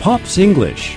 Pops English.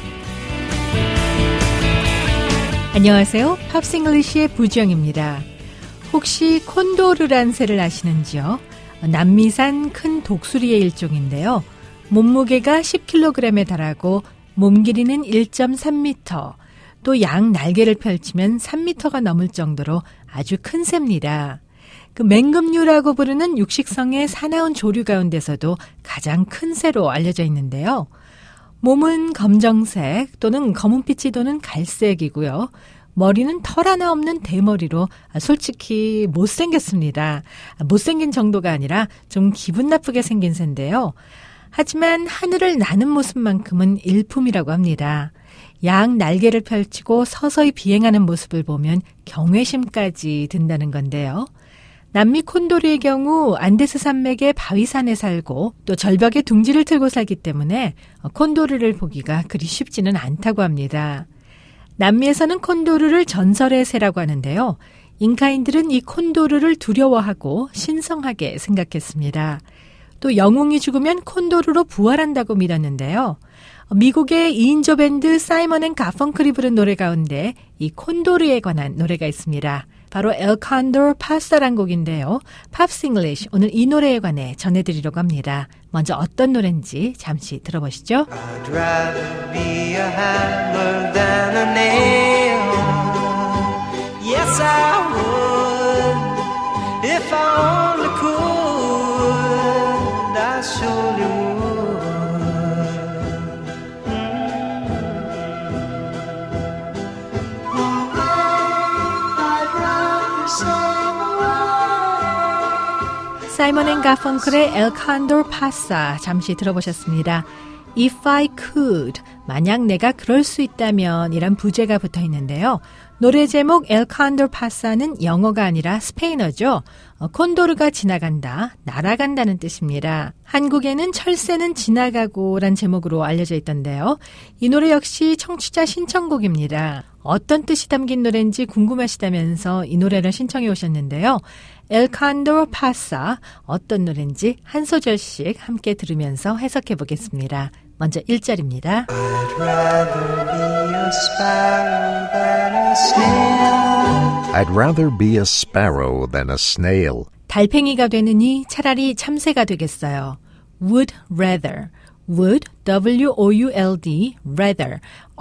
안녕하세요. 팝스 잉글리시의 부지영입니다. 혹시 콘도르란 새를 아시는지요? 남미산 큰 독수리의 일종인데요. 몸무게가 10kg에 달하고 몸 길이는 1.3m, 또 양 날개를 펼치면 3m가 넘을 정도로 아주 큰 새입니다. 그 맹금류라고 부르는 육식성의 사나운 조류 가운데서도 가장 큰 새로 알려져 있는데요. 몸은 검정색 또는 검은빛이 도는 갈색이고요. 머리는 털 하나 없는 대머리로 솔직히 못생겼습니다. 못생긴 정도가 아니라 좀 기분 나쁘게 생긴 새인데요. 하지만 하늘을 나는 모습만큼은 일품이라고 합니다. 양 날개를 펼치고 서서히 비행하는 모습을 보면 경외심까지 든다는 건데요. 남미 콘도르의 경우 안데스 산맥의 바위산에 살고 또 절벽에 둥지를 틀고 살기 때문에 콘도르를 보기가 그리 쉽지는 않다고 합니다. 남미에서는 콘도르를 전설의 새라고 하는데요. 잉카인들은 이 콘도르를 두려워하고 신성하게 생각했습니다. 또 영웅이 죽으면 콘도르로 부활한다고 믿었는데요. 미국의 2인조 밴드 사이먼 앤 가펑클이 부른 노래 가운데 이 콘도르에 관한 노래가 있습니다. 바로 El Condor Passa란 곡인데요. 팝스 잉글리시 오늘 이 노래에 관해 전해드리려고 합니다. 먼저 어떤 노래인지 잠시 들어보시죠. I'd rather be a hammer than a nail. Yes, I would. If I only could, I surely would. 사이먼 앤 가펑클의 El Condor Passa 잠시 들어보셨습니다. If I could, 만약 내가 그럴 수 있다면 이란 부제가 붙어 있는데요. 노래 제목 El Condor Passa는 영어가 아니라 스페인어죠. 콘도르가 지나간다, 날아간다는 뜻입니다. 한국에는 철새는 지나가고 란 제목으로 알려져 있던데요. 이 노래 역시 청취자 신청곡입니다. 어떤 뜻이 담긴 노래인지 궁금하시다면서 이 노래를 신청해 오셨는데요. El Condor Passa, 어떤 노래인지 한 소절씩 함께 들으면서 해석해 보겠습니다. 먼저 1절입니다. I'd rather be a sparrow than a snail. I'd rather be a sparrow than a snail. 달팽이가 되느니 차라리 참새가 되겠어요. Would rather. Would, W-O-U-L-D, rather,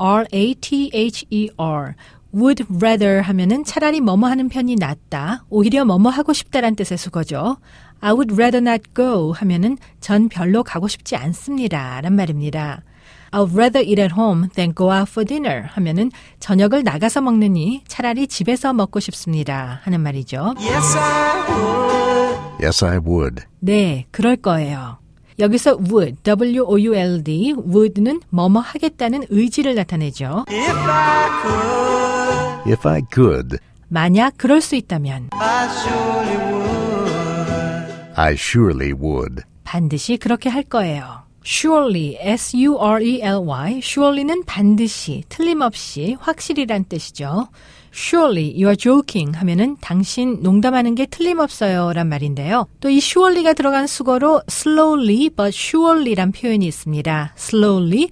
R-A-T-H-E-R. Would rather 하면은 차라리 뭐뭐 하는 편이 낫다, 오히려 뭐뭐 하고 싶다란 뜻의 수거죠. I would rather not go 하면은 전 별로 가고 싶지 않습니다 란 말입니다. I'd rather eat at home than go out for dinner 하면은 저녁을 나가서 먹느니 차라리 집에서 먹고 싶습니다 하는 말이죠. Yes, I would. Yes, I would. 네, 그럴 거예요. 여기서 would, W-O-U-L-D, would는 뭐뭐 하겠다는 의지를 나타내죠. If I could, If I could, 만약 그럴 수 있다면 I surely would. I surely would. 반드시 그렇게 할 거예요. Surely, S-U-R-E-L-Y, surely는 반드시, 틀림없이, 확실히란 뜻이죠. Surely, you are joking 하면은 당신 농담하는 게 틀림없어요 란 말인데요. 또 이 surely가 들어간 수거로 slowly but surely란 표현이 있습니다. Slowly,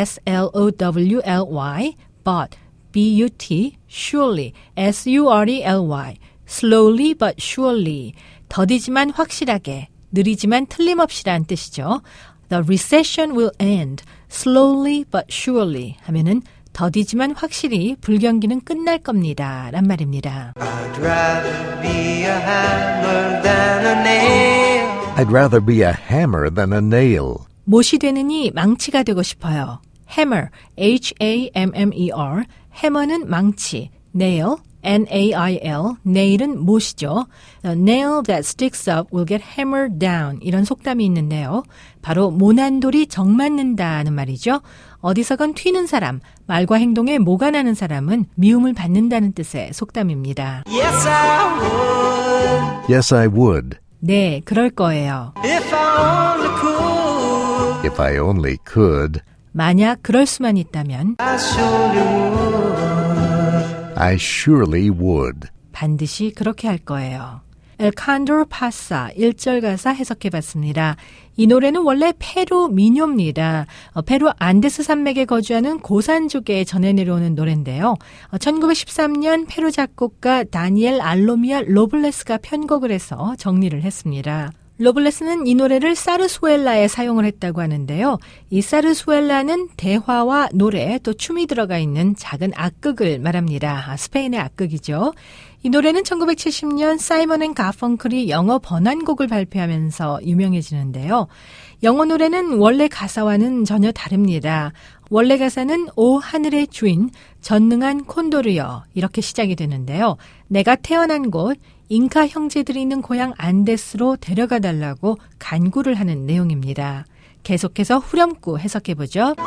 S-L-O-W-L-Y, but, B-U-T, surely, S-U-R-E-L-Y, slowly but surely, 더디지만 확실하게, 느리지만 틀림없이란 뜻이죠. The recession will end slowly but surely 하면은 더디지만 확실히 불경기는 끝날 겁니다 란 말입니다. I'd rather be a hammer than a nail. I'd rather be a hammer than a nail. 못이 되느니 망치가 되고 싶어요. Hammer, H-A-M-M-E-R, 해머는 망치, nail, N-A-I-L, nail은 못이죠. The nail that sticks up will get hammered down. 이런 속담이 있는데요. 바로 모난 돌이 정 맞는다는 말이죠. 어디서건 튀는 사람, 말과 행동에 모가 나는 사람은 미움을 받는다는 뜻의 속담입니다. Yes, I would. Yes, I would. 네, 그럴 거예요. If I only could. If I only could. 만약 그럴 수만 있다면 I surely would. I surely would. 반드시 그렇게 할 거예요. El Condor Pasa 1절 가사 해석해봤습니다. 이 노래는 원래 페루 민요입니다. 페루 안데스 산맥에 거주하는 고산족에 전해 내려오는 노래인데요. 1913년 페루 작곡가 다니엘 알로미아 로블레스가 편곡을 해서 정리를 했습니다. 로블레스는 이 노래를 사르수엘라에 사용을 했다고 하는데요. 이 사르수엘라는 대화와 노래 또 춤이 들어가 있는 작은 악극을 말합니다. 스페인의 악극이죠. 이 노래는 1970년 사이먼 앤 가펑클이 영어 번안곡을 발표하면서 유명해지는데요. 영어 노래는 원래 가사와는 전혀 다릅니다. 원래 가사는 오 하늘의 주인 전능한 콘도르여 이렇게 시작이 되는데요. 내가 태어난 곳 잉카 형제들이 있는 고향 안데스로 데려가 달라고 간구를 하는 내용입니다. 계속해서 후렴구 해석해보죠.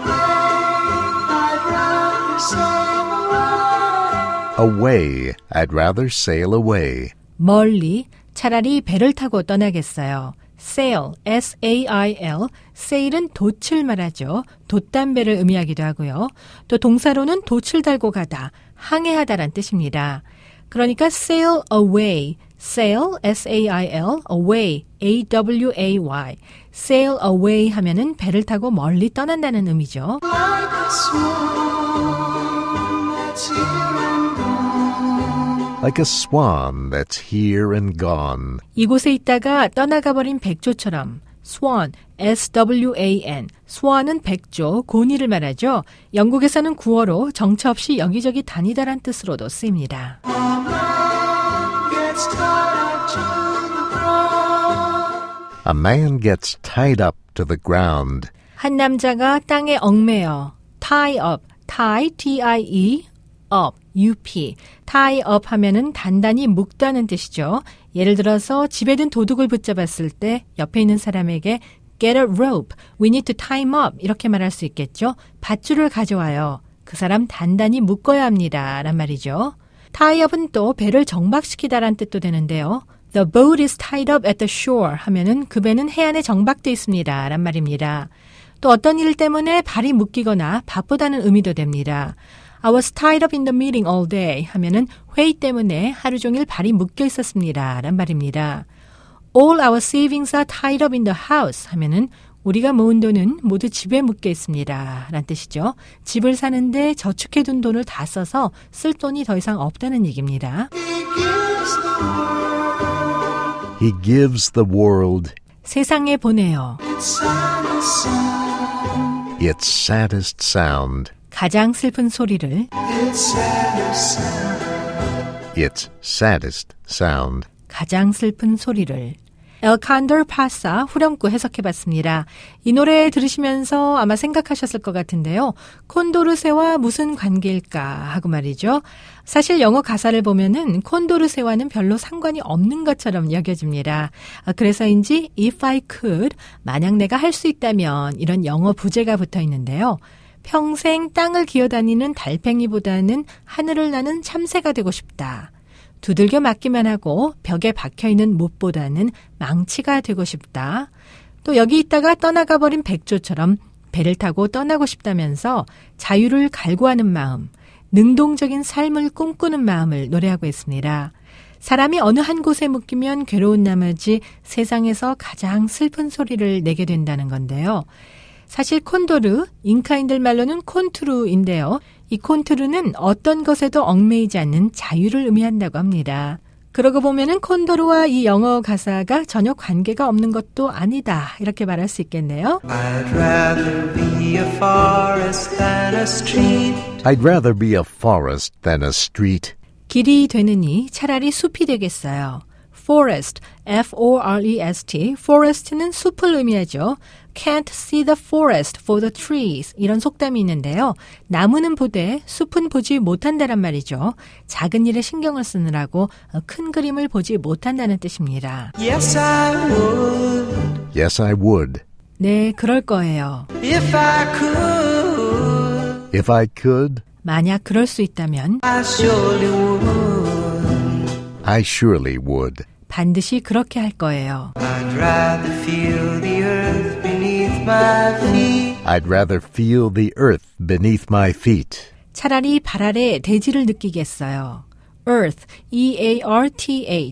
Away, I'd rather sail away. 멀리 차라리 배를 타고 떠나겠어요. sail, S-A-I-L, sail은 돛을 말하죠. 돛담배를 의미하기도 하고요. 또 동사로는 돛을 달고 가다, 항해하다란 뜻입니다. 그러니까 sail away, sail, S-A-I-L, away, A-W-A-Y, sail away 하면은 배를 타고 멀리 떠난다는 의미죠. Like a swan that's here and gone. 이곳에 있다가 떠나가버린 백조처럼 swan, S-W-A-N, swan은 백조, 고니를 말하죠. 영국에서는 구어로 정처 없이 여기저기 다니다란 뜻으로도 쓰입니다. A man gets tied up to the ground. 한 남자가 땅에 얽매여 tie up, tie, T-I-E, up, U-P, tie up 하면은 단단히 묶다는 뜻이죠. 예를 들어서 집에 든 도둑을 붙잡았을 때 옆에 있는 사람에게 get a rope, we need to tie him up 이렇게 말할 수 있겠죠. 밧줄을 가져와요. 그 사람 단단히 묶어야 합니다. 란 말이죠. tie up은 또 배를 정박시키다란 뜻도 되는데요. The boat is tied up at the shore 하면은 그 배는 해안에 정박돼 있습니다. 란 말입니다. 또 어떤 일 때문에 발이 묶이거나 바쁘다는 의미도 됩니다. I was tied up in the meeting all day 하면은 회의 때문에 하루 종일 발이 묶여 있었습니다. 란 말입니다. All our savings are tied up in the house 하면은 우리가 모은 돈은 모두 집에 묶여 있습니다. 란 뜻이죠. 집을 사는데 저축해둔 돈을 다 써서 쓸 돈이 더 이상 없다는 얘기입니다. He gives the world 세상에 보내요. its saddest sound. 가장 슬픈 소리를 Its saddest sound. 가장 슬픈 소리를 El Condor Pasa 후렴구 해석해봤습니다. 이 노래 들으시면서 아마 생각하셨을 것 같은데요. 콘도르새와 무슨 관계일까 하고 말이죠. 사실 영어 가사를 보면은 콘도르새와는 별로 상관이 없는 것처럼 여겨집니다. 그래서인지 if I could, 만약 내가 할 수 있다면 이런 영어 부제가 붙어 있는데요. 평생 땅을 기어다니는 달팽이보다는 하늘을 나는 참새가 되고 싶다. 두들겨 맞기만 하고 벽에 박혀있는 못보다는 망치가 되고 싶다. 또 여기 있다가 떠나가버린 백조처럼 배를 타고 떠나고 싶다면서 자유를 갈구하는 마음, 능동적인 삶을 꿈꾸는 마음을 노래하고 있습니다. 사람이 어느 한 곳에 묶이면 괴로운 나머지 세상에서 가장 슬픈 소리를 내게 된다는 건데요. 사실 콘도르, 잉카인들 말로는 콘투르인데요. 이 콘투르는 어떤 것에도 얽매이지 않는 자유를 의미한다고 합니다. 그러고 보면은 콘도르와 이 영어 가사가 전혀 관계가 없는 것도 아니다. 이렇게 말할 수 있겠네요. I'd rather be a forest than a street. I'd rather be a forest than a street. 길이 되느니 차라리 숲이 되겠어요. forest, F-O-R-E-S-T, forest는 숲을 의미하죠. Can't see the forest for the trees. 이런 속담이 있는데요. 나무는 보되 숲은 보지 못한다란 말이죠. 작은 일에 신경을 쓰느라고 큰 그림을 보지 못한다는 뜻입니다. Yes, I would. Yes, I would. 네, 그럴 거예요. If I could. If I could, 만약 그럴 수 있다면 I surely would. I surely would. 반드시 그렇게 할 거예요. I'd rather feel the earth beneath my feet. I'd rather feel the earth beneath my feet. 차라리 발 아래 대지를 느끼겠어요. Earth, E-A-R-T-H,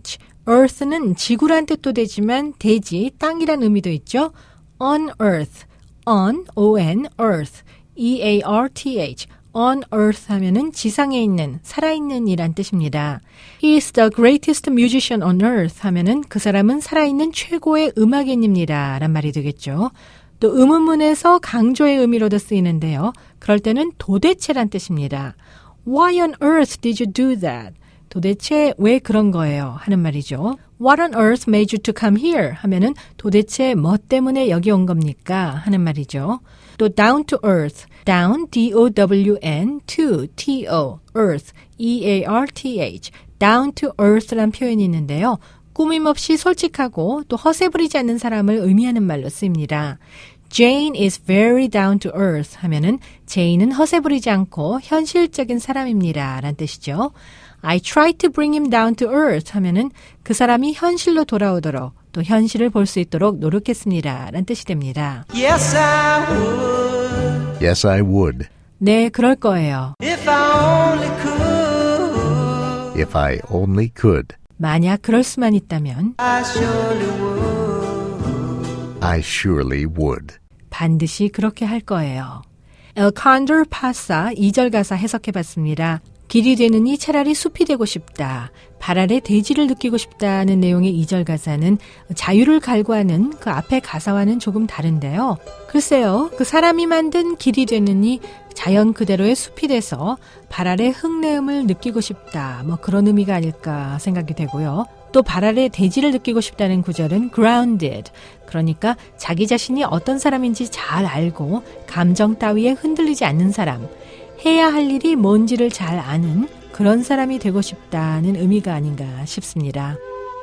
earth는 지구란 뜻도 되지만 대지, 땅이란 의미도 있죠. on earth, on, on, earth, E-A-R-T-H, on earth 하면은 지상에 있는, 살아있는 이란 뜻입니다. He is the greatest musician on earth 하면은 그 사람은 살아있는 최고의 음악인입니다. 란 말이 되겠죠. 또 의문문에서 강조의 의미로도 쓰이는데요. 그럴 때는 도대체란 뜻입니다. Why on earth did you do that? 도대체 왜 그런 거예요? 하는 말이죠. What on earth made you to come here? 하면은 도대체 뭐 때문에 여기 온 겁니까? 하는 말이죠. 또 down to earth, down, D-O-W-N, to, T-O, earth, E-A-R-T-H, down to earth란 표현이 있는데요. 꾸밈없이 솔직하고 또 허세 부리지 않는 사람을 의미하는 말로 쓰입니다. Jane is very down to earth 하면은 제인은 허세 부리지 않고 현실적인 사람입니다. 라는 뜻이죠. I tried to bring him down to earth 하면은 그 사람이 현실로 돌아오도록 또 현실을 볼 수 있도록 노력했습니다. 라는 뜻이 됩니다. Yes, I would. Yes, I would. 네, 그럴 거예요. If I only could. If I only could. 만약 그럴 수만 있다면 I surely would. I surely would. 반드시 그렇게 할 거예요. 엘칸더 파사 2절 가사 해석해봤습니다. 길이 되느니 차라리 숲이 되고 싶다. 발 아래 대지를 느끼고 싶다는 내용의 2절 가사는 자유를 갈구하는 그 앞의 가사와는 조금 다른데요. 글쎄요. 그 사람이 만든 길이 되느니 자연 그대로의 숲이 돼서 발 아래 흙내음을 느끼고 싶다. 뭐 그런 의미가 아닐까 생각이 되고요. 또 발 아래 대지를 느끼고 싶다는 구절은 grounded. 그러니까 자기 자신이 어떤 사람인지 잘 알고 감정 따위에 흔들리지 않는 사람. 해야 할 일이 뭔지를 잘 아는 그런 사람이 되고 싶다는 의미가 아닌가 싶습니다.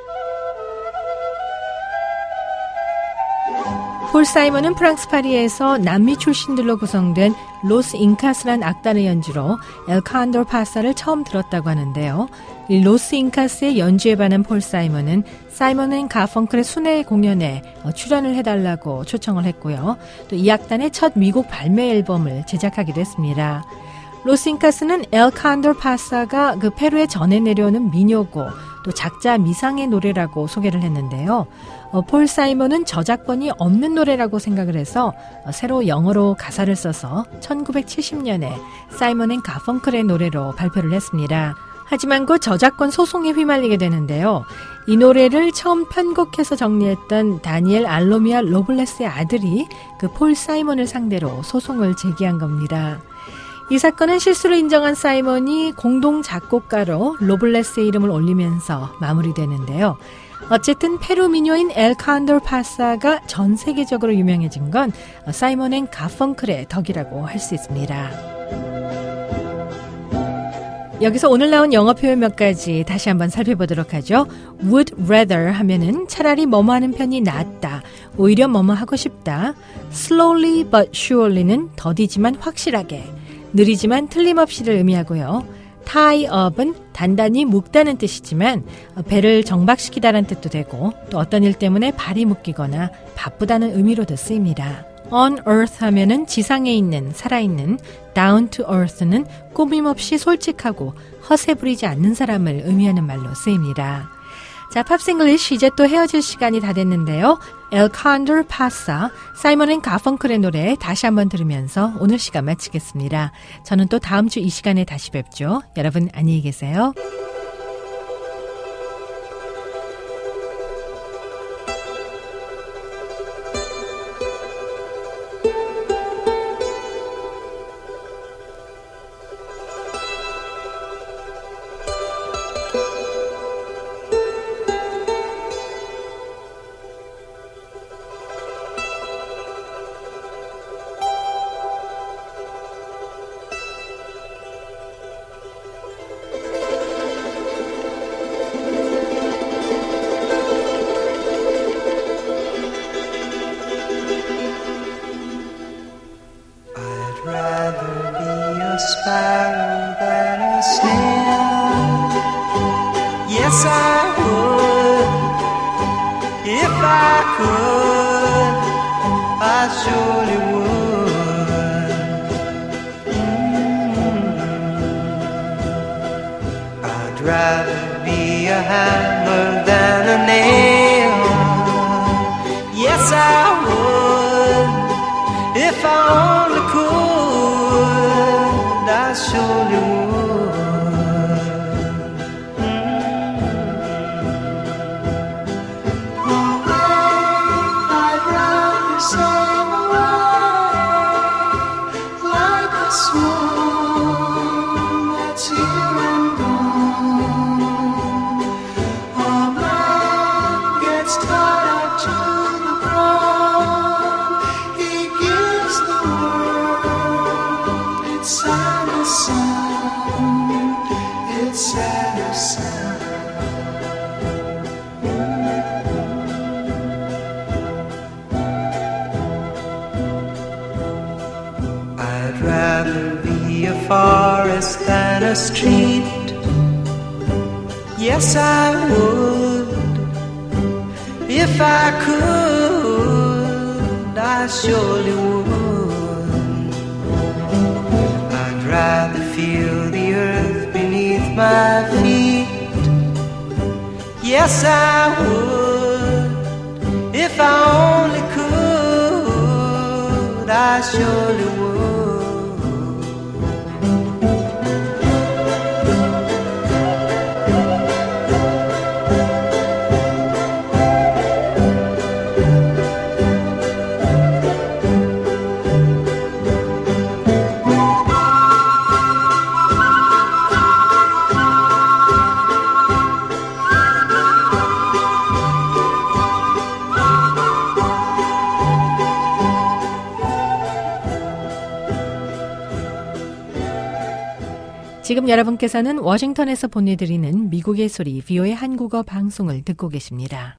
폴 사이먼은 프랑스 파리에서 남미 출신들로 구성된 로스 잉카스란 악단의 연주로 엘칸더 파사를 처음 들었다고 하는데요. 이 로스 잉카스의 연주에 반한 폴 사이먼은 사이먼 앤 가펑클의 순회 공연에 출연을 해달라고 초청을 했고요. 또 이 악단의 첫 미국 발매 앨범을 제작하기도 했습니다. 로스 잉카스는 엘칸더 파사가 그 페루에 전해 내려오는 민요고 또 작자 미상의 노래라고 소개를 했는데요. 폴 사이먼은 저작권이 없는 노래라고 생각을 해서 새로 영어로 가사를 써서 1970년에 사이먼 앤 가펑클의 노래로 발표를 했습니다. 하지만 그 저작권 소송에 휘말리게 되는데요. 이 노래를 처음 편곡해서 정리했던 다니엘 알로미아 로블레스의 아들이 그 폴 사이먼을 상대로 소송을 제기한 겁니다. 이 사건은 실수를 인정한 사이먼이 공동 작곡가로 로블레스의 이름을 올리면서 마무리되는데요. 어쨌든 페루 민요인 엘칸더 파사가 전 세계적으로 유명해진 건 사이먼 앤 가펑클의 덕이라고 할 수 있습니다. 여기서 오늘 나온 영어 표현 몇 가지 다시 한번 살펴보도록 하죠. would rather 하면은 차라리 뭐뭐 하는 편이 낫다. 오히려 뭐뭐 하고 싶다. slowly but surely는 더디지만 확실하게. 느리지만 틀림없이를 의미하고요. tie up은 단단히 묶다는 뜻이지만 배를 정박시키다라는 뜻도 되고 또 어떤 일 때문에 발이 묶이거나 바쁘다는 의미로도 쓰입니다. on earth 하면은 지상에 있는, 살아있는, down to earth는 꾸밈없이 솔직하고 허세 부리지 않는 사람을 의미하는 말로 쓰입니다. 자, 팝싱글리쉬 이제 또 헤어질 시간이 다 됐는데요. 엘칸더 파사, 사이먼 앤 가펑클의 노래 다시 한번 들으면서 오늘 시간 마치겠습니다. 저는 또 다음 주 이 시간에 다시 뵙죠. 여러분 안녕히 계세요. sparrow than a snail. Yes, I would. If I could, I surely would. I'd rather be a hammer than darkest kind of street. Yes, I would. If I could, I surely would. I'd rather feel the earth beneath my feet. Yes, I would. If I only could, I surely would. 지금 여러분께서는 워싱턴에서 보내드리는 미국의 소리 VOA 한국어 방송을 듣고 계십니다.